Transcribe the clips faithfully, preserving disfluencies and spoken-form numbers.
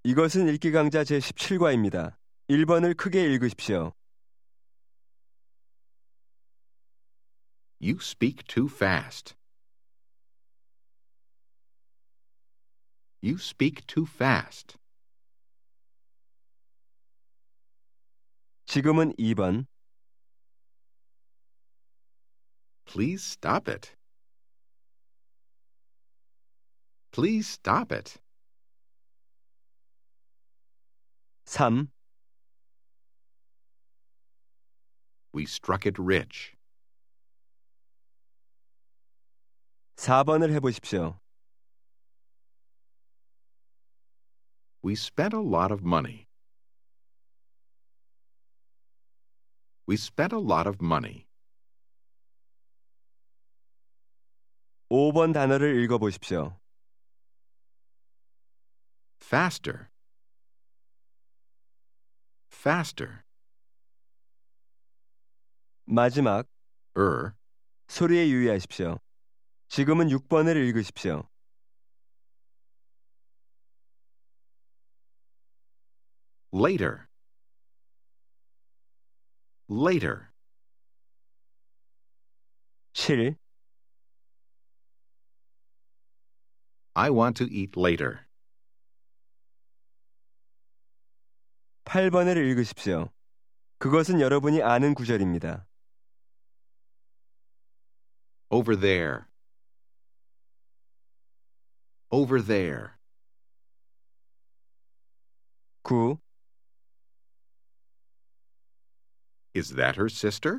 이것은 읽기 강좌 제십칠 과입니다. 일 번을 크게 읽으십시오. You speak too fast. You speak too fast. 지금은 이 번. Please stop it. Please stop it. 삼. We struck it rich. 사 번을 해보십시오. We spent a lot of money. We spent a lot of money. 오 번 단어를 읽어보십시오. Faster. Faster. 마지막 Er. 소리에 유의하십시오. 지금은 육 번을 읽으십시오. Later. Later. 칠. I want to eat later. 팔 번을 읽으십시오. 그것은 여러분이 아는 구절입니다. Over there. Over there. 구. Is that her sister?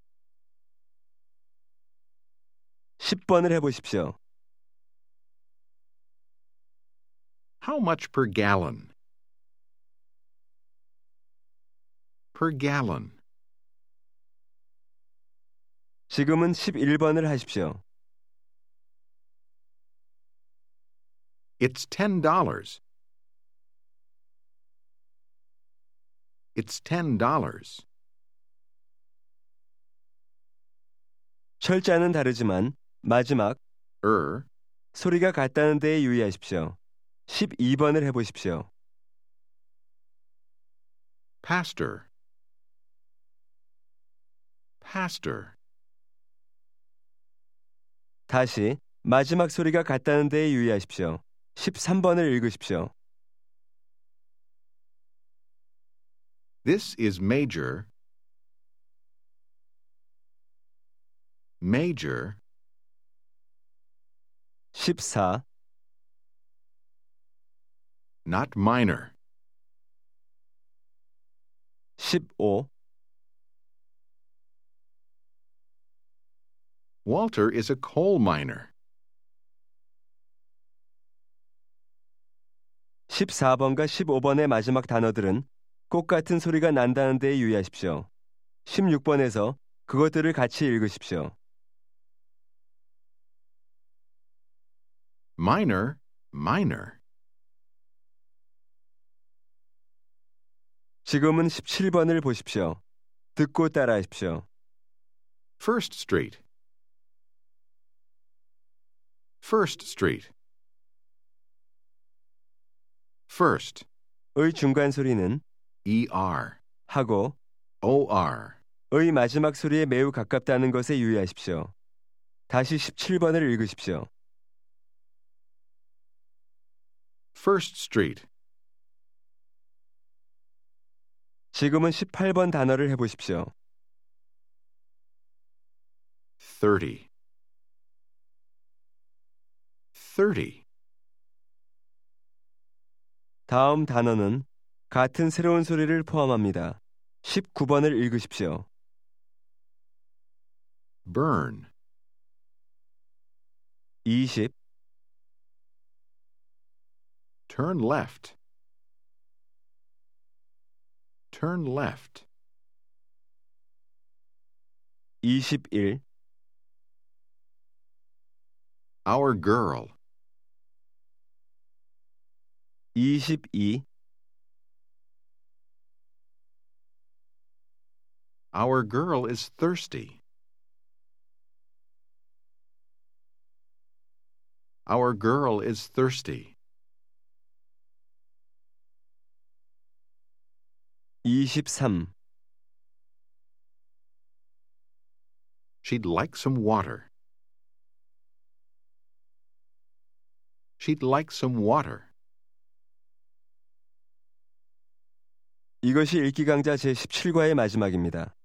십 번을 해보십시오. How much per gallon? Per gallon. 지금은 십일 번을 하십시오. It's ten dollars. It's ten dollars. 철자는 다르지만 마지막 Er. 소리가 같다는 데에 유의하십시오. 십이 번을 해보십시오. Pastor. Pastor. 다시 마지막 소리가 같다는 데에 유의하십시오. 십삼 번을 읽으십시오. This is major. Major. 십사. Not minor. 십오. Walter is a coal miner. 십사 번과 십오 번의 마지막 단어들은 똑같은 소리가 난다는 데에 유의하십시오. 십육 번에서 그것들을 같이 읽으십시오. Minor. Minor. 지금은 십칠 번을 보십시오. 듣고 따라하십시오. First Street. First Street. First. 의 중간 소리는 Er. 하고 Or. 의 마지막 소리에 매우 가깝다는 것에 유의하십시오. 다시 십칠 번을 읽으십시오. First Street. 지금은 십팔 번 단어를 해보십시오. Thirty. Thirty. 다음 단어는 같은 새로운 소리를 포함합니다. 십구 번을 읽으십시오. Burn. 이십. Turn left. Turn left. 이십일. Our girl. 이십이. Our girl is thirsty. Our girl is thirsty. 이십삼. She'd like some water. She'd like some water. 이것이 읽기 강좌 제십칠 과의 마지막입니다.